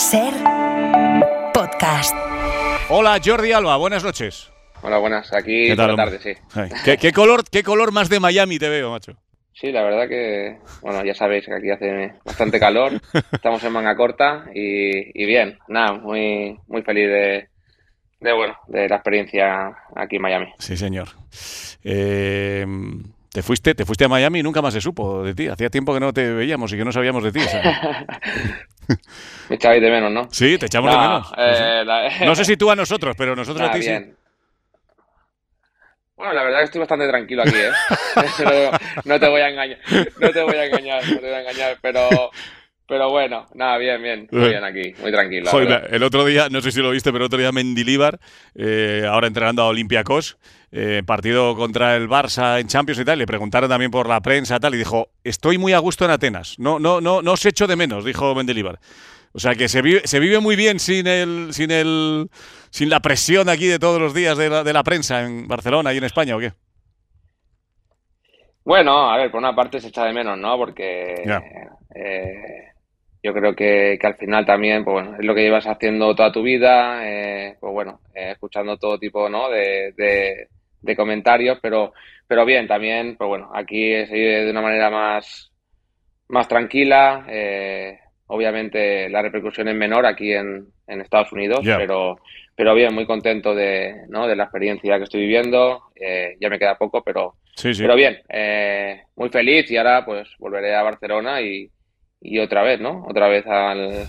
SER Podcast. Hola, Jordi Alba, buenas noches. Hola, buenas. Aquí por la tarde, sí. ¿Qué color más de Miami te veo, macho? Sí, la verdad que, bueno, ya sabéis que aquí hace bastante calor, estamos en manga corta y bien, nada, muy feliz de la experiencia aquí en Miami. Sí, señor. Te fuiste a Miami y nunca más se supo de ti. Hacía tiempo que no te veíamos y que no sabíamos de ti. ¿Sabes? Me echabais de menos, ¿no? Sí, te echamos de menos. No sé si tú a nosotros, pero nosotros a ti bien. sí. Bueno, la verdad que estoy bastante tranquilo aquí, ¿eh? No te voy a engañar, pero bueno, nada, bien, muy bien aquí, muy tranquilo. Joder, el otro día, no sé si lo viste, pero el otro día Mendilibar, ahora entrenando a Olympiacos, partido contra el Barça en Champions y tal, le preguntaron también por la prensa y tal, y dijo, estoy muy a gusto en Atenas, no os echo de menos, dijo Mendilibar. O sea que se vive muy bien sin la presión aquí de todos los días de la prensa en Barcelona y en España, ¿o qué? Bueno, a ver, por una parte se echa de menos, ¿no? Porque yo creo que al final también, pues bueno, es lo que llevas haciendo toda tu vida, pues bueno, escuchando todo tipo, ¿no? de comentarios, pero bien, también, pues bueno, aquí se vive de una manera más tranquila. Obviamente la repercusión es menor aquí en Estados Unidos, pero bien, muy contento de la experiencia que estoy viviendo. Ya me queda poco, pero bien, muy feliz, y ahora pues volveré a Barcelona y otra vez, ¿no? Otra vez al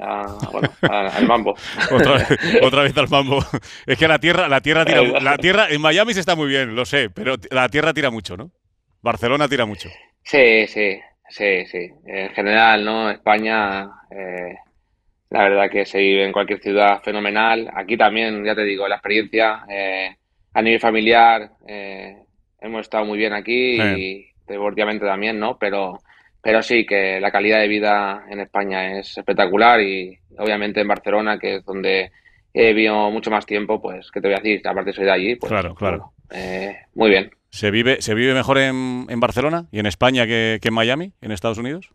mambo. Otra vez al mambo. Es que la tierra tira. La tierra en Miami se está muy bien, lo sé, pero la tierra tira mucho, ¿no? Barcelona tira mucho. Sí. En general, ¿no? España, la verdad que se vive en cualquier ciudad fenomenal. Aquí también, ya te digo, la experiencia a nivel familiar, hemos estado muy bien aquí y deportivamente también, ¿no? Pero sí que la calidad de vida en España es espectacular, y obviamente en Barcelona, que es donde he vivido mucho más tiempo, pues, ¿qué te voy a decir? Aparte soy de allí, pues, claro. Bueno, muy bien. ¿Se vive mejor en Barcelona y en España que en Miami, en Estados Unidos?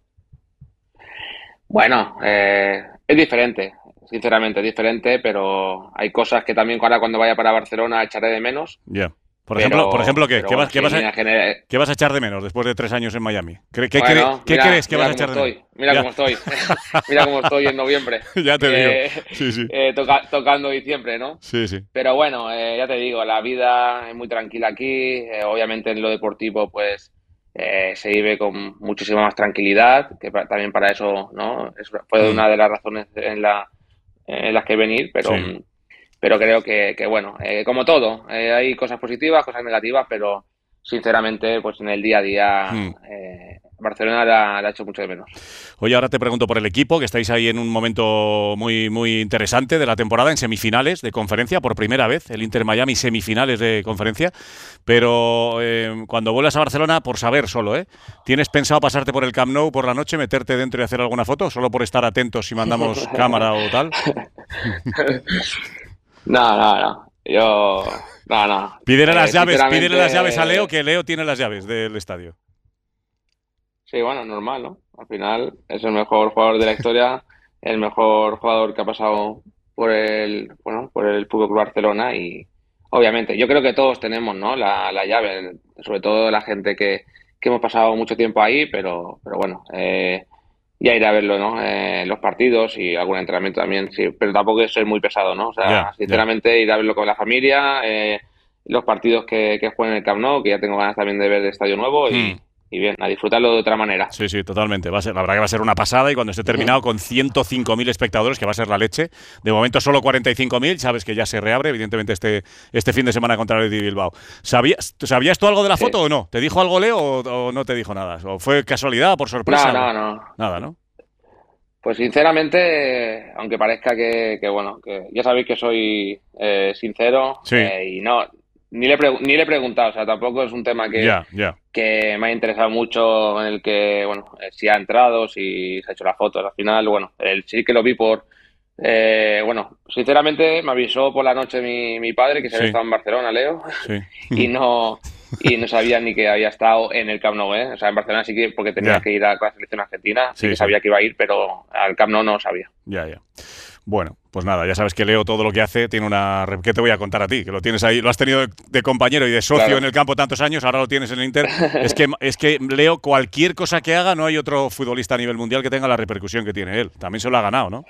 Bueno, es diferente, sinceramente es diferente, pero hay cosas que también ahora cuando vaya para Barcelona echaré de menos. Ya. Por ejemplo, ¿qué? Pero ¿Qué vas a echar de menos después de 3 años en Miami? ¿Qué crees que vas a echar de menos? Mira cómo estoy. Mira cómo estoy en noviembre. Ya te digo. Sí. Tocando diciembre, ¿no? Sí. Pero bueno, ya te digo, la vida es muy tranquila aquí. Obviamente en lo deportivo, pues se vive con muchísima más tranquilidad, que también para eso, ¿no? Fue una de las razones en las que venir, pero creo que bueno, como todo, hay cosas positivas, cosas negativas, pero sinceramente, pues en el día a día Barcelona la ha hecho mucho de menos. Oye, ahora te pregunto por el equipo, que estáis ahí en un momento muy interesante de la temporada, en semifinales de conferencia, por primera vez, el Inter Miami semifinales de conferencia, pero cuando vuelvas a Barcelona, por saber solo, ¿tienes pensado pasarte por el Camp Nou por la noche, meterte dentro y hacer alguna foto, solo por estar atentos si mandamos cámara o tal? No. No. Pídele las llaves a Leo, que Leo tiene las llaves del estadio. Sí, bueno, normal, ¿no? Al final es el mejor jugador de la historia, el mejor jugador que ha pasado por el Fútbol Club Barcelona, y obviamente yo creo que todos tenemos, ¿no? La llave, sobre todo la gente que hemos pasado mucho tiempo ahí, pero bueno, ya iré a verlo, ¿no? Los partidos y algún entrenamiento también, sí, pero tampoco soy muy pesado, ¿no? O sea, sinceramente ir a verlo con la familia, los partidos que jueguen en el Camp Nou, que ya tengo ganas también de ver el estadio nuevo, y bien, a disfrutarlo de otra manera. Sí, totalmente. La verdad que va a ser una pasada, y cuando esté terminado con 105.000 espectadores, que va a ser la leche. De momento solo 45.000, sabes que ya se reabre, evidentemente, este fin de semana contra el Athletic Bilbao. ¿Sabías tú algo de la foto o no? ¿Te dijo algo Leo o no te dijo nada? ¿O fue casualidad, por sorpresa? No. Nada, ¿no? Pues sinceramente, aunque parezca que bueno, que ya sabéis que soy sincero, y no, ni le he preguntado, o sea, tampoco es un tema que me ha interesado mucho, en el que, bueno, si ha entrado, si se ha hecho las fotos, al final, bueno, sí que lo vi bueno, sinceramente me avisó por la noche mi padre que se había estado en Barcelona, Leo, y no y no sabía ni que había estado en el Camp Nou, ¿eh? O sea, en Barcelona sí que, porque tenía que ir a la selección argentina, sí que sabía que iba a ir, pero al Camp Nou no lo sabía. Ya. Bueno, pues nada, ya sabes que Leo todo lo que hace tiene una... ¿Qué te voy a contar a ti? Que lo tienes ahí, lo has tenido de compañero y de socio en el campo tantos años, ahora lo tienes en el Inter. Es que Leo, cualquier cosa que haga, no hay otro futbolista a nivel mundial que tenga la repercusión que tiene él. También se lo ha ganado, ¿no?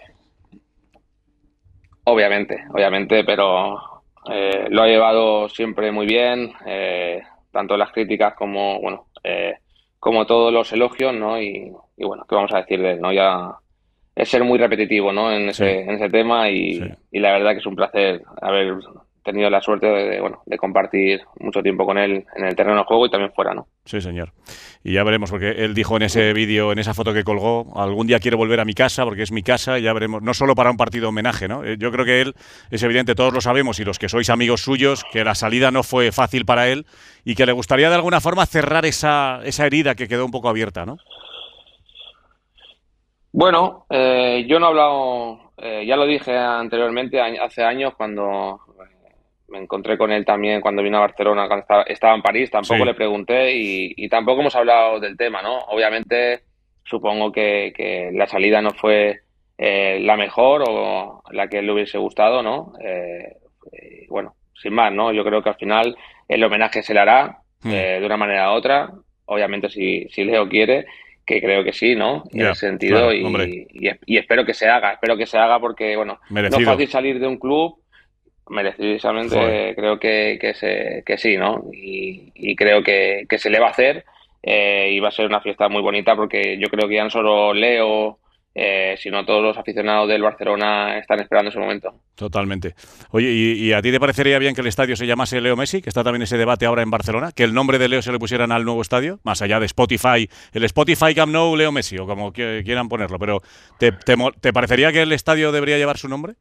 Obviamente, pero lo ha llevado siempre muy bien, tanto las críticas como, bueno, como todos los elogios, ¿no? Y bueno, ¿qué vamos a decir de él, no? Ya es ser muy repetitivo, ¿no? En ese tema y la verdad que es un placer haber tenido la suerte bueno, de compartir mucho tiempo con él en el terreno de juego y también fuera, ¿no? Sí, señor. Y ya veremos, porque él dijo en ese vídeo, en esa foto que colgó, algún día quiero volver a mi casa, porque es mi casa, y ya veremos, no solo para un partido homenaje, ¿no? Yo creo que él, es evidente, todos lo sabemos, y los que sois amigos suyos, que la salida no fue fácil para él, y que le gustaría de alguna forma cerrar esa herida que quedó un poco abierta, ¿no? Bueno, yo no he hablado, ya lo dije anteriormente, hace años, cuando me encontré con él también cuando vino a Barcelona, cuando estaba en París, tampoco le pregunté y tampoco hemos hablado del tema, ¿no? Obviamente, supongo que la salida no fue la mejor o la que le hubiese gustado, ¿no? Bueno, sin más, ¿no? Yo creo que al final el homenaje se le hará de una manera u otra, obviamente si Leo quiere, que creo que sí, ¿no? En ese sentido, claro, y espero que se haga porque, bueno, merecido. no es fácil salir de un club, merecidísimamente creo que sí, ¿no? Y creo que se le va a hacer y va a ser una fiesta muy bonita porque yo creo que ya no solo Leo, sino todos los aficionados del Barcelona están esperando ese momento. Totalmente. Oye, ¿y a ti te parecería bien que el estadio se llamase Leo Messi? Que está también ese debate ahora en Barcelona, que el nombre de Leo se le pusieran al nuevo estadio, más allá de Spotify, el Spotify Camp Nou Leo Messi, o como quieran ponerlo, pero ¿te parecería que el estadio debería llevar su nombre?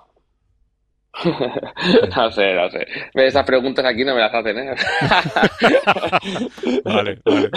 No sé. Esas preguntas aquí no me las hacen, ¿eh? Vale.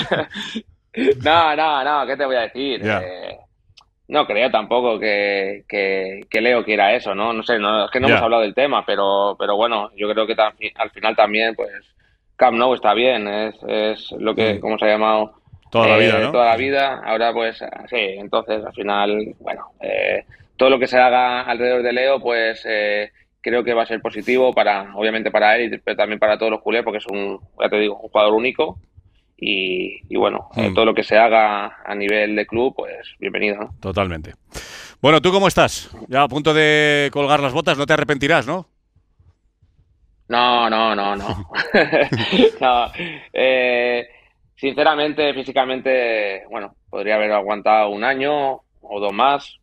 No, ¿qué te voy a decir? No creo tampoco que Leo quiera eso, ¿no? No sé, es que no hemos hablado del tema, pero bueno, yo creo que al final también, pues, Camp Nou está bien, es lo que, como se ha llamado toda la vida, ¿no? Toda la vida. Ahora, pues, sí, entonces, al final, bueno, todo lo que se haga alrededor de Leo, pues, creo que va a ser positivo obviamente para él, pero también para todos los culés, porque es ya te digo, un jugador único. Y bueno, todo lo que se haga a nivel de club, pues bienvenido, ¿no? Totalmente. Bueno, ¿tú cómo estás? Ya a punto de colgar las botas, no te arrepentirás, ¿no? No. No. Sinceramente, físicamente, bueno, podría haber aguantado un año o dos más.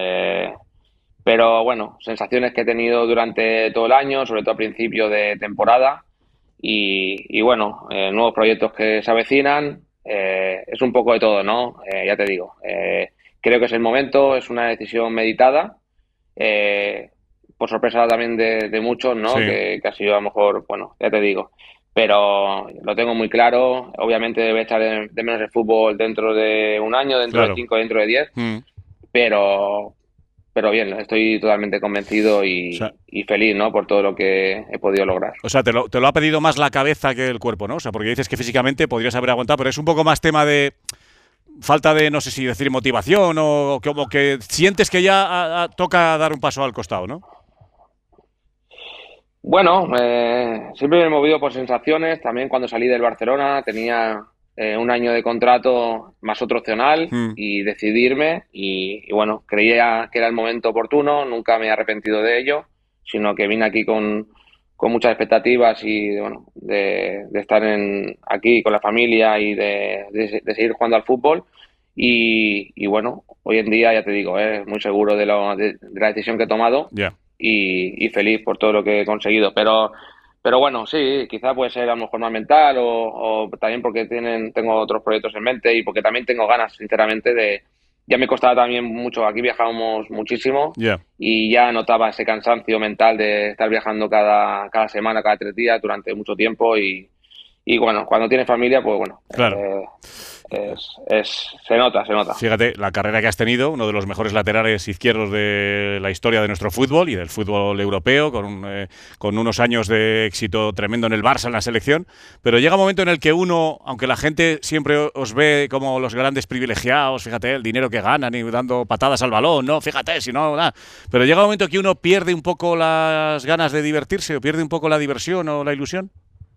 Pero bueno, sensaciones que he tenido durante todo el año, sobre todo a principio de temporada. Y bueno, nuevos proyectos que se avecinan, es un poco de todo, ¿no? Ya te digo, creo que es el momento, es una decisión meditada, por sorpresa también de muchos, ¿no? Que ha sido a lo mejor, bueno, ya te digo, pero lo tengo muy claro, obviamente debe echar de menos el fútbol dentro de un año, dentro de 5, dentro de 10, pero bien, estoy totalmente convencido y feliz, ¿no? Por todo lo que he podido lograr. O sea, te lo ha pedido más la cabeza que el cuerpo, ¿no? O sea, porque dices que físicamente podrías haber aguantado, pero es un poco más tema de falta de, no sé si decir motivación o como que sientes que ya toca dar un paso al costado, ¿no? Bueno, siempre me he movido por sensaciones. También cuando salí del Barcelona tenía un año de contrato más otro opcional y decidirme y bueno, creía que era el momento oportuno, nunca me he arrepentido de ello, sino que vine aquí con muchas expectativas y bueno, de estar aquí con la familia y de seguir jugando al fútbol y bueno, hoy en día ya te digo, muy seguro de la decisión que he tomado y feliz por todo lo que he conseguido, pero bueno, sí, quizá puede ser a lo mejor más mental o también porque tengo otros proyectos en mente y porque también tengo ganas, sinceramente, ya me costaba también mucho, aquí viajábamos muchísimo y ya notaba ese cansancio mental de estar viajando cada semana, cada 3 días durante mucho tiempo y y bueno, cuando tienes familia, pues bueno, Claro. se nota, se nota. Fíjate, la carrera que has tenido, uno de los mejores laterales izquierdos de la historia de nuestro fútbol y del fútbol europeo, con unos años de éxito tremendo en el Barça, en la selección, pero llega un momento en el que uno, aunque la gente siempre os ve como los grandes privilegiados, fíjate, el dinero que ganan y dando patadas al balón, no, fíjate, si no, nada, pero llega un momento que uno pierde un poco las ganas de divertirse o pierde un poco la diversión o la ilusión.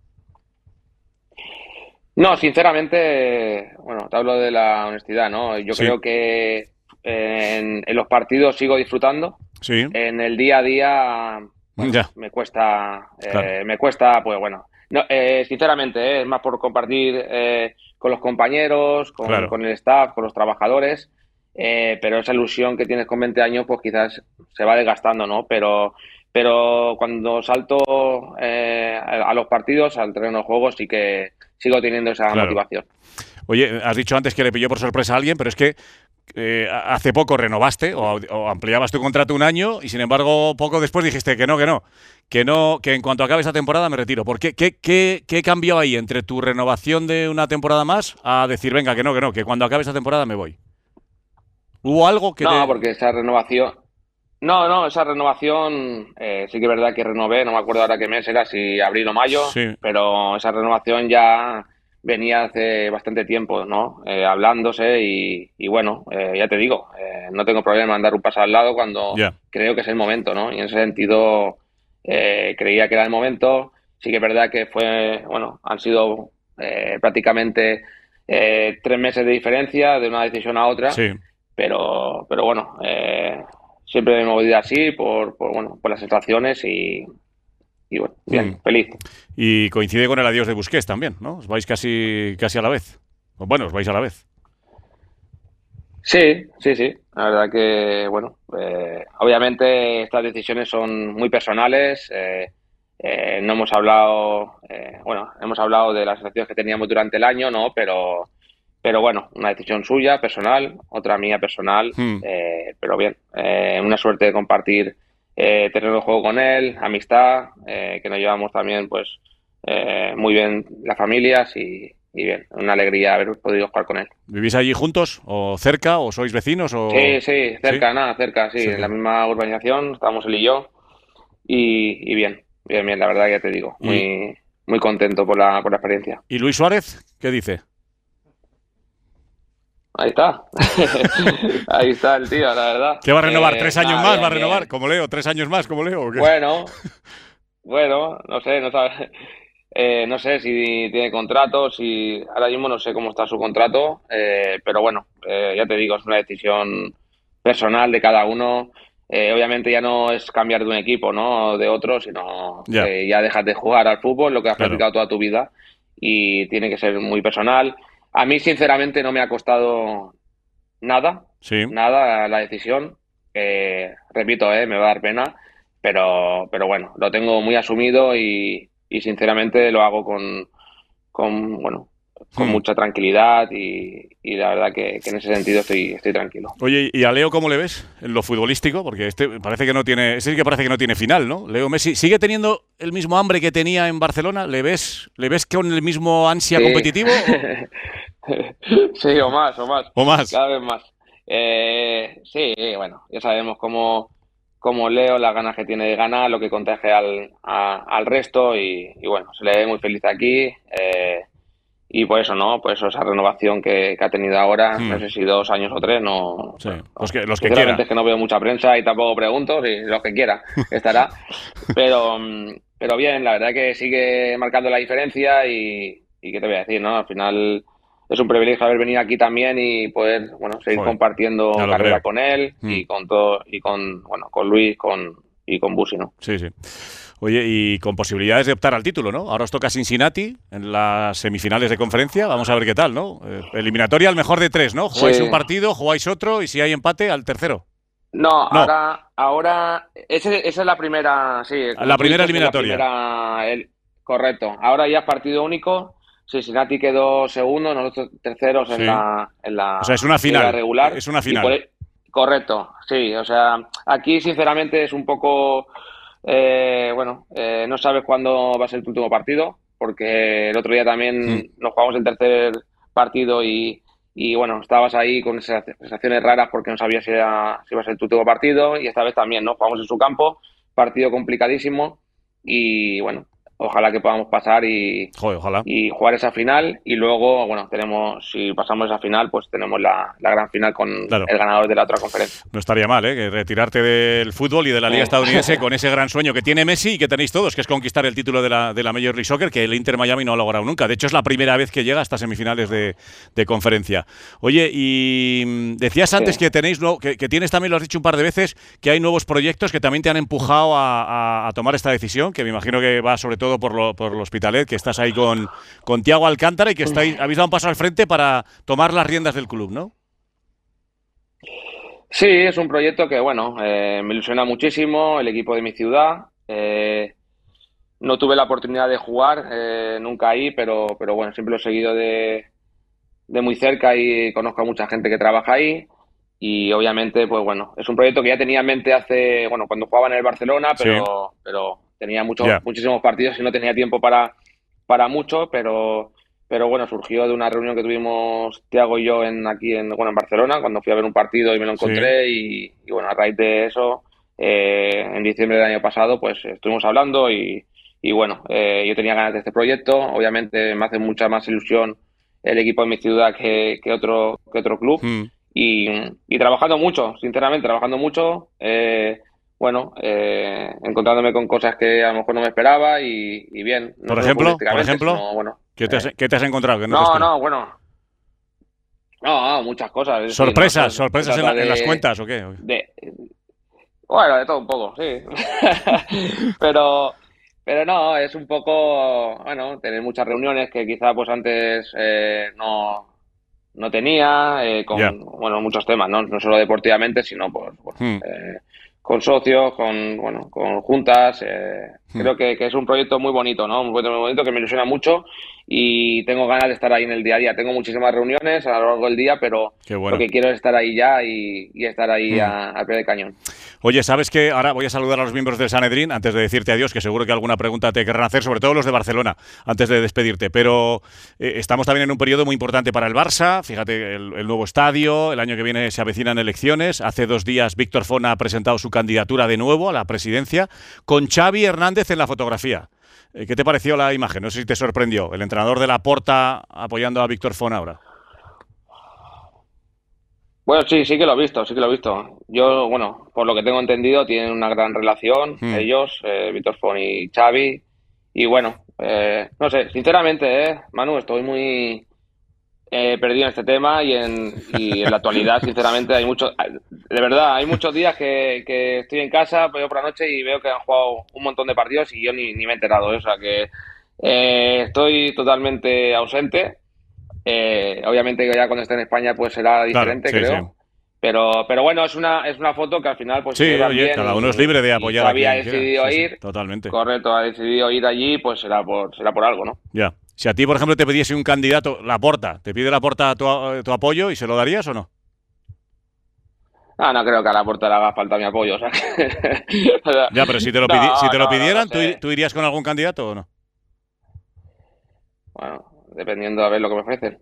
No, sinceramente, bueno, te hablo de la honestidad, ¿no? Yo Sí, creo que en los partidos sigo disfrutando. sí, En el día a día, bueno, ya, claro, me cuesta, pues bueno, no, sinceramente, es más por compartir con los compañeros, claro. con el staff, con los trabajadores, pero esa ilusión que tienes con 20 años, pues quizás se va desgastando, ¿no? Pero cuando salto a los partidos, al terreno de juego, sí que sigo teniendo esa Claro. motivación. Oye, has dicho antes que le pilló por sorpresa a alguien, pero es que hace poco renovaste o ampliabas tu contrato un año y sin embargo poco después dijiste que en cuanto acabe esa temporada me retiro. ¿Por qué? ¿Qué cambió ahí entre tu renovación de una temporada más a decir, venga, que cuando acabe esa temporada me voy? ¿Hubo algo que No, te... porque esa renovación, no, esa renovación, sí que es verdad que renové, no me acuerdo ahora qué mes era, si abril o mayo, Sí, pero esa renovación ya venía hace bastante tiempo, ¿no? Hablándose y bueno, ya te digo, no tengo problema en dar un paso al lado cuando ya. creo que es el momento, ¿no? Y en ese sentido creía que era el momento. Sí que es verdad que fue, bueno, han sido prácticamente 3 meses de diferencia de una decisión a otra, Sí. pero bueno, siempre me he movido así bueno, por las sensaciones y bueno, Mm. bien, feliz. Y coincide con el adiós de Busquets también, ¿no? Os vais casi a la vez. O bueno, os vais a la vez. Sí, sí, sí. La verdad que, bueno, obviamente estas decisiones son muy personales. No hemos hablado, bueno, hemos hablado de las relaciones que teníamos durante el año, ¿no? Pero bueno, una decisión suya, personal, otra mía personal, Mm. pero bien, una suerte de compartir terreno de juego con él, amistad, que nos llevamos también, pues, muy bien las familias y bien, una alegría haber podido jugar con él. ¿Vivís allí juntos o cerca o sois vecinos o...? Sí, sí, ¿Sí? cerca, nada, cerca, sí, en la Cerca. misma urbanización, estamos él y yo, y bien, bien, bien, la verdad que ya te digo, ¿Y, muy contento por la experiencia. y Luis Suárez qué dice? Ahí está, ahí está el tío, la verdad. ¿Qué va a renovar? ¿3 años Nada, más va a bien, renovar? bien. ¿Como Leo? ¿3 años más como Leo o qué? Bueno, bueno, no sé, no sabe, no sé si tiene contrato, si ahora mismo no sé cómo está su contrato, pero bueno, ya te digo, es una decisión personal de cada uno. Obviamente ya no es cambiar de un equipo, ¿no? De otro, sino Ya, ya dejas de jugar al fútbol, lo que has claro. practicado toda tu vida, y tiene que ser muy personal. A mí, sinceramente, no me ha costado nada, Sí. nada la decisión. Repito, me va a dar pena, pero bueno, lo tengo muy asumido y sinceramente lo hago bueno, con Hmm. mucha tranquilidad y la verdad que en ese sentido estoy tranquilo. Oye, ¿y a Leo cómo le ves en lo futbolístico? Porque este parece que no tiene, ese sí que parece que no tiene final, ¿no? Leo Messi, ¿sigue teniendo el mismo hambre que tenía en Barcelona? Le ves con el mismo ansia Sí, competitivo sí, o más, o más? cada vez más. Sí, bueno, ya sabemos cómo Leo, las ganas que tiene de ganar, lo que contagia al resto y bueno, se le ve muy feliz aquí. Y por eso, ¿no? Por eso esa renovación que ha tenido ahora, no Hmm. sé si 2 años o 3, no, Sí, bueno, no. los que Sinceramente quiera. es que no veo mucha prensa y tampoco pregunto, si los que quiera estará. Pero, pero bien, la verdad que sigue marcando la diferencia y qué te voy a decir, ¿no? Al final es un privilegio haber venido aquí también y poder, bueno, seguir Joder, compartiendo ya lo carrera creo. con él Hmm. y con todo, bueno, con Luis y con Busi, ¿no? Sí, sí. Oye, y con posibilidades de optar al título, ¿no? Ahora os toca Cincinnati en las semifinales de conferencia. Vamos a ver qué tal, ¿no? Eliminatoria al mejor de 3, ¿no? Jugáis un Sí. partido, jugáis otro y si hay empate, al tercero. No, No, esa es la primera, sí, como la tú primera dices, es la eliminatoria. primera, correcto. Ahora ya es partido único. Cincinnati quedó segundo, nosotros terceros en Sí. O sea, es una liga final. regular. Es una Y final. correcto, sí. O sea, aquí sinceramente es un poco, bueno, no sabes cuándo va a ser tu último partido. porque el otro día también nos jugamos el tercer partido y bueno, estabas ahí con esas sensaciones raras porque no sabías si iba a ser tu último partido, y esta vez también, ¿no? Jugamos en su campo, partido complicadísimo y bueno, ojalá que podamos pasar Joder, ojalá. y jugar esa final, y luego, bueno, si pasamos esa final, pues tenemos la gran final con Claro. el ganador de la otra conferencia. No estaría mal, ¿eh? Que retirarte del fútbol y de la Liga Estadounidense con ese gran sueño que tiene Messi y que tenéis todos, que es conquistar el título de la Major League Soccer, que el Inter Miami no ha logrado nunca. De hecho, es la primera vez que llega hasta semifinales de conferencia. Oye, y decías antes que tenéis que tienes también, lo has dicho un par de veces, que hay nuevos proyectos que también te han empujado a tomar esta decisión, que me imagino que va sobre todo por el Hospitalet, que estás ahí con Thiago Alcántara y que habéis dado un paso al frente para tomar las riendas del club, ¿no? Sí, es un proyecto que, bueno, me ilusiona muchísimo, el equipo de mi ciudad. No tuve la oportunidad de jugar nunca ahí, pero bueno, siempre lo he seguido de muy cerca y conozco a mucha gente que trabaja ahí. Y obviamente, pues bueno, es un proyecto que ya tenía en mente cuando jugaba en el Barcelona, pero tenía muchísimos partidos y no tenía tiempo para mucho, pero bueno, surgió de una reunión que tuvimos Thiago y yo en Barcelona, cuando fui a ver un partido y me lo encontré, y bueno, a raíz de eso, en diciembre del año pasado, pues estuvimos hablando y bueno, yo tenía ganas de este proyecto. Obviamente me hace mucha más ilusión el equipo de mi ciudad que otro club. Y trabajando mucho, sinceramente, encontrándome con cosas que a lo mejor no me esperaba y bien. No Por solo ejemplo, futbolísticamente, sino, bueno, ¿qué te has encontrado? Que no, muchas cosas. Es ¿Sorpresas? decir, ¿Sorpresas en las cuentas o qué? Bueno, de todo un poco, sí. pero no, es un poco, bueno, tener muchas reuniones que quizá pues antes no tenía, bueno, muchos temas, no solo deportivamente, sino pues, con socios, con juntas. Creo que es un proyecto muy bonito, ¿no? Un proyecto muy bonito que me ilusiona mucho y tengo ganas de estar ahí en el día a día. Tengo muchísimas reuniones a lo largo del día, pero lo que quiero es estar ahí ya y estar ahí al pie del cañón. Oye, ¿sabes qué? Ahora voy a saludar a los miembros del Sanedrín antes de decirte adiós, que seguro que alguna pregunta te querrán hacer, sobre todo los de Barcelona, antes de despedirte. Pero estamos también en un periodo muy importante para el Barça. Fíjate, el nuevo estadio, el año que viene se avecinan elecciones. Hace 2 días Víctor Font ha presentado su candidatura de nuevo a la presidencia, con Xavi Hernández en la fotografía. ¿Qué te pareció la imagen? No sé si te sorprendió. El entrenador de Laporta apoyando a Víctor Font ahora. Bueno, sí que lo he visto, Yo, bueno, por lo que tengo entendido, tienen una gran relación ellos, Víctor Font y Xavi. Y bueno, no sé, sinceramente, Manu, estoy muy perdido en este tema y en la actualidad, sinceramente, hay muchos días que estoy en casa, veo por la noche y veo que han jugado un montón de partidos y yo ni me he enterado, o sea que estoy totalmente ausente. Obviamente ya cuando esté en España pues será diferente, claro, creo. Sí. Pero bueno, es una foto que al final pues sí, oye, cada uno es libre de apoyar a quien quiera. Decidido ir, sí, totalmente. Correcto, ha decidido ir allí, pues será por algo, ¿no? Ya. Si a ti, por ejemplo, te pidiese un candidato, Laporta, ¿te pide Laporta tu apoyo y se lo darías o no? No creo que a Laporta le haga falta mi apoyo. O sea, ya, pero si te lo pidieran, ¿tú irías con algún candidato o no? Bueno, dependiendo a ver lo que me ofrecen.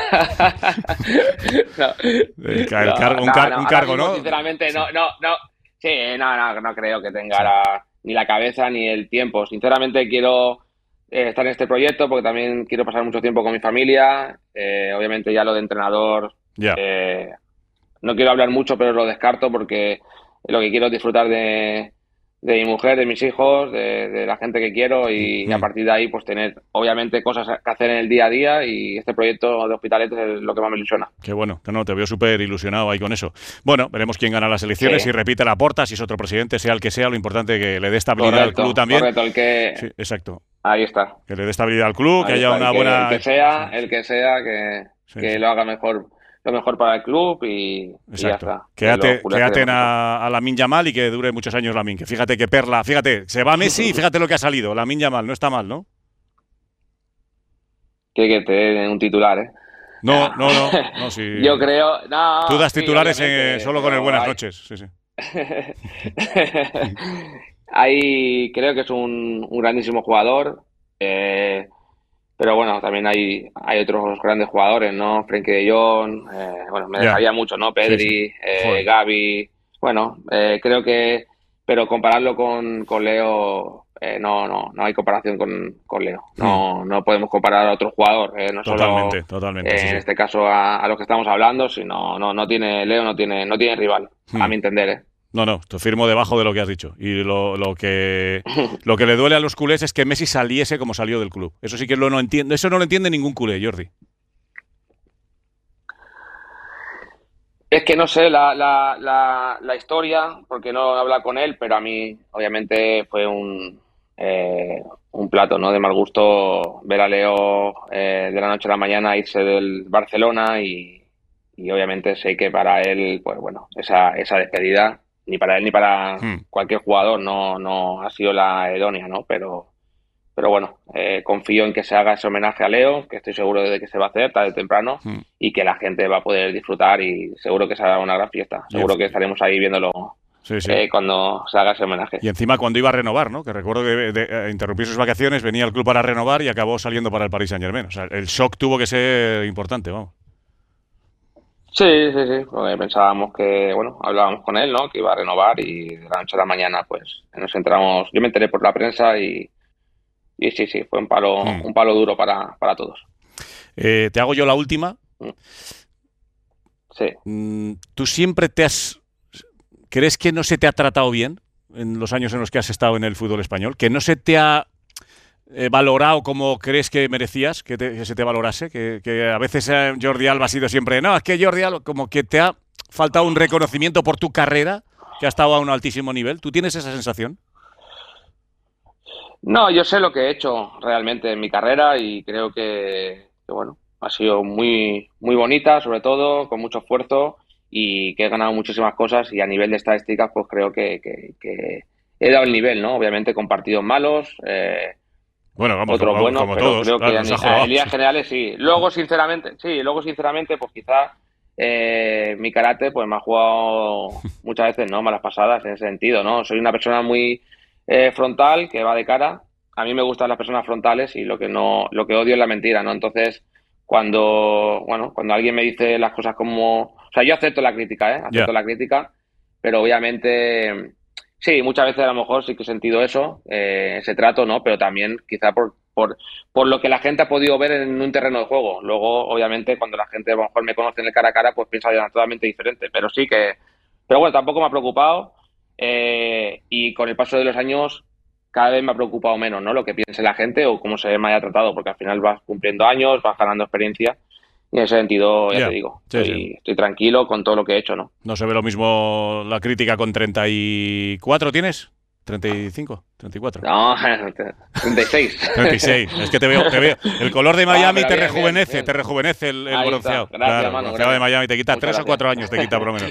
Un cargo, ¿no? Sinceramente, no. Sí, no creo que tenga ni la cabeza ni el tiempo. Sinceramente quiero estar en este proyecto porque también quiero pasar mucho tiempo con mi familia. Obviamente ya lo de entrenador, no quiero hablar mucho, pero lo descarto porque lo que quiero es disfrutar de mi mujer, de mis hijos, de la gente que quiero y a partir de ahí pues tener obviamente cosas que hacer en el día a día, y este proyecto de Hospitalet es lo que más me ilusiona. Qué bueno, te veo súper ilusionado ahí con eso. Bueno, veremos quién gana las elecciones, si repite Laporta, si es otro presidente, sea el que sea, lo importante es que le dé estabilidad al club también. Correcto, Sí, exacto. Ahí está. Que le dé estabilidad al club, que haya una buena... El que sea, que lo haga lo mejor para el club y ya está. Quédate a Lamine Yamal y que dure muchos años Lamine. Que fíjate que perla, se va Messi y fíjate lo que ha salido. Lamine Yamal, no está mal, ¿no? Que te den un titular, ¿eh? No, sí. Yo creo... Tú das titulares solo con el buenas noches. Sí. Ahí creo que es un grandísimo jugador. pero bueno, también hay otros grandes jugadores, ¿no? Frenkie de Jong, bueno, me Ya. dejaría mucho, ¿no? Sí, sí. Pedri, Joder. Gavi, bueno, creo que, pero compararlo con Leo, no hay comparación con Leo. Hmm. No podemos comparar a otro jugador, no solo Totalmente, sí, en sí. este caso a los que estamos hablando, sino no tiene, Leo no tiene rival, a Hmm. mi entender, ¿eh? No, te firmo debajo de lo que has dicho. Y lo que le duele a los culés es que Messi saliese como salió del club. Eso sí que no entiendo. Eso no lo entiende ningún culé, Jordi. Es que no sé la historia, porque no habla con él, pero a mí obviamente fue un plato, ¿no? De mal gusto ver a Leo de la noche a la mañana irse del Barcelona y obviamente sé que para él, pues bueno, esa despedida, ni para él ni para Hmm. cualquier jugador, no ha sido la idónea, ¿no? Pero bueno, confío en que se haga ese homenaje a Leo, que estoy seguro de que se va a hacer tarde o temprano Hmm. y que la gente va a poder disfrutar y seguro que será una gran fiesta. Y Seguro que estaremos ahí viéndolo sí, sí. cuando se haga ese homenaje. Y encima cuando iba a renovar, ¿no? Que recuerdo que interrumpió sus vacaciones, venía al club para renovar y acabó saliendo para el Paris Saint-Germain. O sea, el shock tuvo que ser importante, vamos. Sí, porque pensábamos que, bueno, hablábamos con él, ¿no? Que iba a renovar y de la noche a la mañana, pues nos enteramos, yo me enteré por la prensa y sí, fue Hmm. un palo duro para todos. Te hago yo la última. Sí. ¿Tú siempre crees que no se te ha tratado bien en los años en los que has estado en el fútbol español? ¿Que no se te ha valorado como crees que merecías que se te valorase? Que a veces Jordi Alba ha sido siempre, no, es que Jordi Alba, como que te ha faltado un reconocimiento por tu carrera, que ha estado a un altísimo nivel. ¿Tú tienes esa sensación? No, yo sé lo que he hecho realmente en mi carrera y creo que, bueno, ha sido muy bonita, sobre todo, con mucho esfuerzo y que he ganado muchísimas cosas y a nivel de estadísticas, pues creo que he dado el nivel, ¿no? Obviamente con partidos malos, Bueno, vamos, otros buenos, como pero todos, creo que claro, nos ha jorobado. en líneas generales sí. Luego, sinceramente, pues quizá mi carácter pues me ha jugado muchas veces, ¿no? Malas pasadas en ese sentido, ¿no? Soy una persona muy frontal, que va de cara. A mí me gustan las personas frontales y lo que odio es la mentira, ¿no? Entonces, cuando alguien me dice las cosas como, o sea, yo acepto la crítica, ¿eh? Ya. Acepto la crítica, pero obviamente sí, muchas veces a lo mejor sí que he sentido eso, ese trato, ¿no? Pero también quizá por lo que la gente ha podido ver en un terreno de juego. Luego, obviamente, cuando la gente a lo mejor me conoce en el cara a cara, pues piensa totalmente diferente. Pero bueno, tampoco me ha preocupado y con el paso de los años cada vez me ha preocupado menos, ¿no? Lo que piense la gente o cómo se me haya tratado, porque al final vas cumpliendo años, vas ganando experiencia y en ese sentido, ya te Ya. digo, Sí, sí. estoy tranquilo con todo lo que he hecho, ¿no? No se ve lo mismo la crítica con 34, ¿tienes? ¿35? ¿34? No, 36. 36. Es que te veo. El color de Ah, Miami pero te bien, rejuvenece, bien. te rejuvenece el Ahí está. bronceado. Gracias, Claro, el Manu. bronceado de Gracias. Miami te quita Muchas 3 o 4 años, gracias. te quita por lo menos.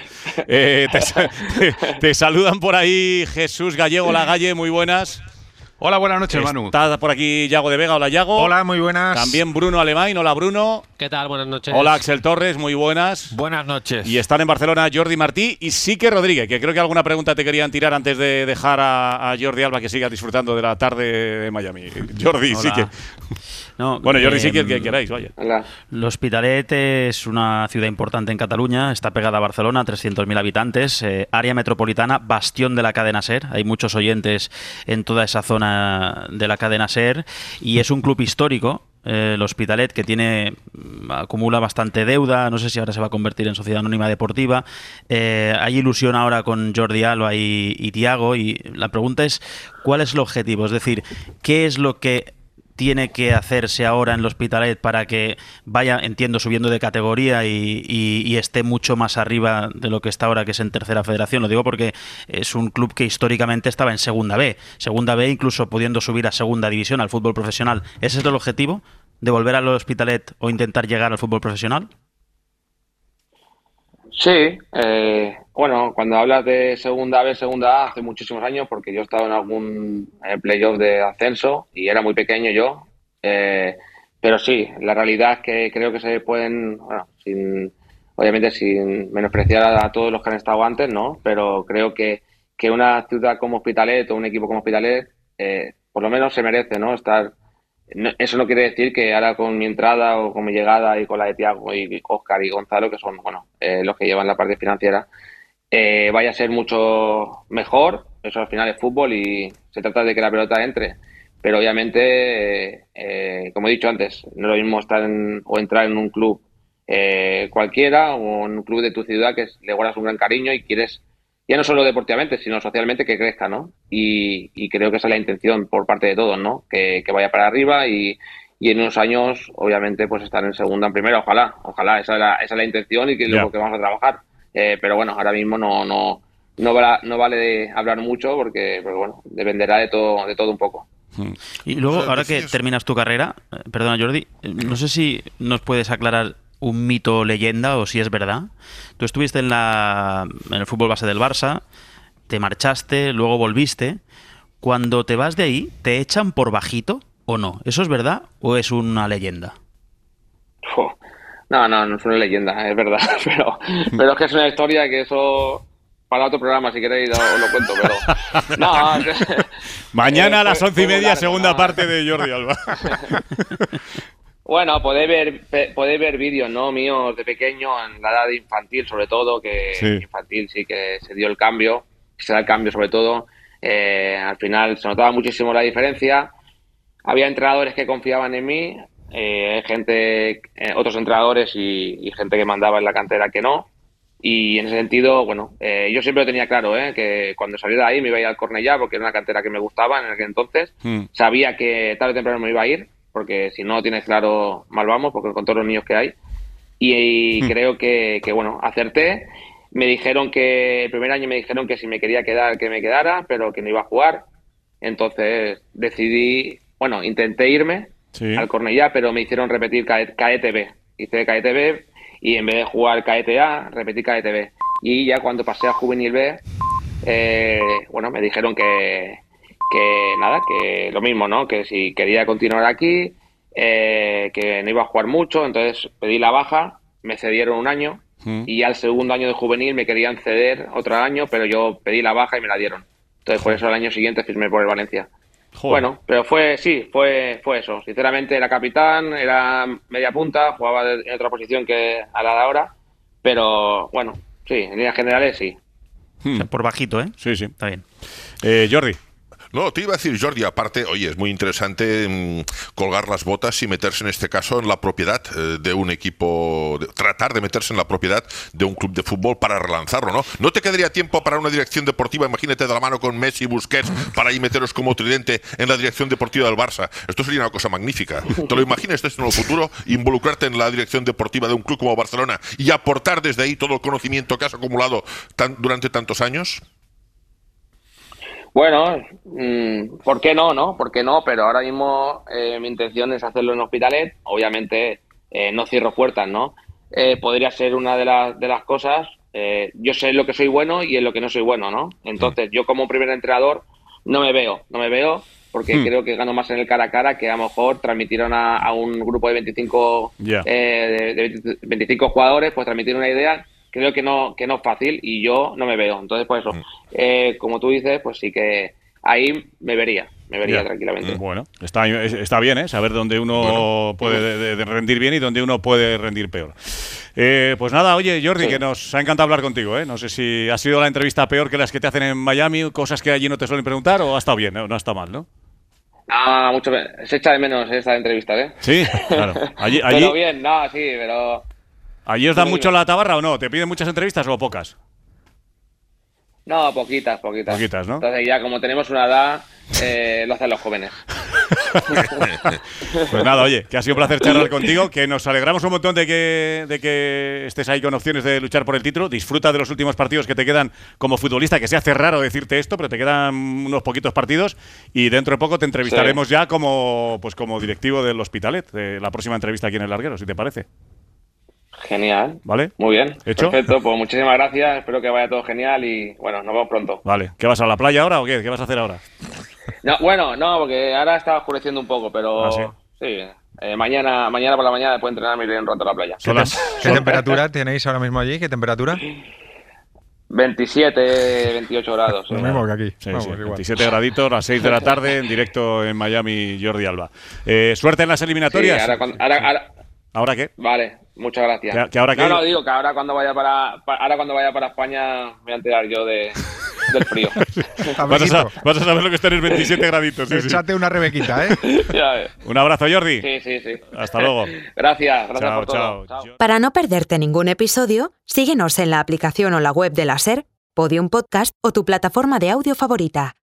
Te saludan por ahí Jesús Gallego Lagalle, muy buenas. Hola, buenas noches, Manu. Está por aquí Yago de Vega, hola Yago. Hola, muy buenas. También Bruno Alemán, hola Bruno. ¿Qué tal? Buenas noches. Hola Axel Torres, muy buenas. Buenas noches. Y están en Barcelona Jordi Martí y Sique Rodríguez, que creo que alguna pregunta te querían tirar antes de dejar a Jordi Alba que siga disfrutando de la tarde de Miami. Jordi, Hola. Sique. No, Bueno, Jordi Sique, el que queráis, vaya. Hola. L'Hospitalet es una ciudad importante en Cataluña, está pegada a Barcelona, 300.000 habitantes, área metropolitana, bastión de la cadena SER. Hay muchos oyentes en toda esa zona de la cadena SER y es un club histórico. El Hospitalet, que acumula bastante deuda, no sé si ahora se va a convertir en sociedad anónima deportiva. Hay ilusión ahora con Jordi Alba y Thiago, y la pregunta es, ¿cuál es el objetivo? Es decir, ¿qué es lo que tiene que hacerse ahora en el Hospitalet para que vaya, entiendo, subiendo de categoría y esté mucho más arriba de lo que está ahora, que es en tercera federación? Lo digo porque es un club que históricamente estaba en segunda B, incluso pudiendo subir a segunda división, al fútbol profesional. ¿Ese es el objetivo? ¿De volver al Hospitalet o intentar llegar al fútbol profesional? Sí, bueno, cuando hablas de segunda B, segunda A, hace muchísimos años, porque yo he estado en algún playoff de ascenso y era muy pequeño yo, pero sí, la realidad es que creo que se pueden, bueno, obviamente sin menospreciar a todos los que han estado antes, ¿no? Pero creo que una ciudad como Hospitalet o un equipo como Hospitalet, por lo menos se merece, ¿no? Estar eso no quiere decir que ahora con mi entrada o con mi llegada y con la de Thiago y Óscar y Gonzalo, que son los que llevan la parte financiera, vaya a ser mucho mejor. Eso al final es fútbol y se trata de que la pelota entre. Pero obviamente, como he dicho antes, no es lo mismo entrar en un club cualquiera o en un club de tu ciudad que le guardas un gran cariño y quieres, ya no solo deportivamente, sino socialmente, que crezca, ¿no? Y creo que esa es la intención por parte de todos, ¿no? Que vaya para arriba y en unos años, obviamente, pues estar en segunda, en primera, ojalá, esa es la intención y que es lo que vamos a trabajar. Pero bueno, ahora mismo no vale de hablar mucho porque bueno, dependerá de todo un poco. Y luego, ahora que terminas tu carrera, perdona Jordi, no sé si nos puedes aclarar un mito leyenda o si es verdad. Tú estuviste en el fútbol base del Barça, te marchaste, luego volviste. Cuando te vas de ahí, ¿te echan por bajito o no? ¿Eso es verdad o es una leyenda? No es una leyenda, es verdad. Pero es que es una historia que eso... Para otro programa, si queréis, os lo cuento, pero... No, mañana a las 11:30, segunda parte de Jordi Alba. Bueno, podéis ver vídeos, ¿no? Míos de pequeño, en la edad infantil, sobre todo, que infantil sí que se dio el cambio, se da el cambio sobre todo. Al final se notaba muchísimo la diferencia. Había entrenadores que confiaban en mí, otros entrenadores y gente que mandaba en la cantera que no. Y en ese sentido, yo siempre lo tenía claro, que cuando saliera de ahí me iba a ir al Cornellá porque era una cantera que me gustaba en aquel entonces. Sabía que tarde o temprano me iba a ir, porque si no lo tienes claro, mal vamos, porque con todos los niños que hay. Y creo que acerté. Me dijeron el primer año me dijeron que si me quería quedar, que me quedara, pero que no iba a jugar. Entonces decidí, intenté irme al Cornellá, pero me hicieron repetir KETB. Hice KETB. Y en vez de jugar KETA, repetí KETB. Y ya cuando pasé a Juvenil B, me dijeron que lo mismo, ¿no? Que si quería continuar aquí, que no iba a jugar mucho, entonces pedí la baja, me cedieron un año y al segundo año de juvenil me querían ceder otro año, pero yo pedí la baja y me la dieron. Entonces por eso el año siguiente firmé por el Valencia. Joder. Bueno, pero fue eso. Sinceramente era capitán, era media punta, jugaba en otra posición que a la de ahora, pero sí, en líneas generales sí. O sea, por bajito, ¿eh? Sí. Está bien. Jordi. No, te iba a decir, Jordi, aparte, oye, es muy interesante colgar las botas y meterse en este caso en la propiedad de un equipo, tratar de meterse en la propiedad de un club de fútbol para relanzarlo, ¿no? ¿No te quedaría tiempo para una dirección deportiva? Imagínate de la mano con Messi y Busquets para ahí meteros como tridente en la dirección deportiva del Barça. Esto sería una cosa magnífica. ¿Te lo imaginas esto en el futuro? Involucrarte en la dirección deportiva de un club como Barcelona y aportar desde ahí todo el conocimiento que has acumulado durante tantos años. Bueno, ¿por qué no, no? ¿Por qué no? Pero ahora mismo mi intención es hacerlo en Hospitalet. Obviamente no cierro puertas, ¿no? Podría ser una de las cosas. Yo sé en lo que soy bueno y en lo que no soy bueno, ¿no? Entonces, yo como primer entrenador no me veo porque creo que gano más en el cara a cara que a lo mejor transmitir a un grupo de 25 de 25 jugadores, pues transmitir una idea. Creo que no es fácil y yo no me veo. Entonces, pues eso, como tú dices, pues sí que ahí me vería tranquilamente. Bueno, está bien, ¿eh? Saber dónde uno puede rendir bien y dónde uno puede rendir peor. Pues nada, oye, Jordi, que nos ha encantado hablar contigo, ¿eh? No sé si ha sido la entrevista peor que las que te hacen en Miami, cosas que allí no te suelen preguntar, o ha estado bien, no ha estado mal, ¿no? Mucho se echa de menos esta entrevista, ¿eh? Sí, claro. Allí... Pero bien, pero... ¿Allí os dan mucho la tabarra o no? ¿Te piden muchas entrevistas o pocas? No, poquitas. Poquitas, ¿no? Entonces ya como tenemos una edad, lo hacen los jóvenes. Pues nada, oye, que ha sido un placer charlar contigo, que nos alegramos un montón de que estés ahí con opciones de luchar por el título. Disfruta de los últimos partidos que te quedan como futbolista, que se hace raro decirte esto, pero te quedan unos poquitos partidos y dentro de poco te entrevistaremos ya como directivo del Hospitalet, de la próxima entrevista aquí en El Larguero, si te parece. Genial. ¿Vale? Muy bien. ¿Hecho? Perfecto, pues muchísimas gracias. Espero que vaya todo genial y nos vemos pronto. Vale. ¿Qué vas a la playa ahora o qué? ¿Qué vas a hacer ahora? No, porque ahora está oscureciendo un poco, pero sí. Mañana por la mañana después de entrenar me iré un rato a la playa. ¿Qué temperatura tenéis ahora mismo allí? ¿Qué temperatura? 27, 28 grados. Lo mismo que aquí. Sí, Vamos, sí, igual. 27 graditos, a las 6 de la tarde, en directo en Miami, Jordi Alba. Suerte en las Sí, eliminatorias. ¿Ahora qué? Vale, muchas gracias. ¿Que ahora qué? No, digo que ahora cuando vaya para España me voy a enterar yo del frío. Vas a saber lo que es tener 27 graditos. Sí, sí. Échate una rebequita, ¿eh? Ya ves. Un abrazo, Jordi. Sí. Hasta luego. Gracias Chao, por todo. chao. Chao. Para no perderte ningún episodio, síguenos en la aplicación o la web de la SER, Podium Podcast o tu plataforma de audio favorita.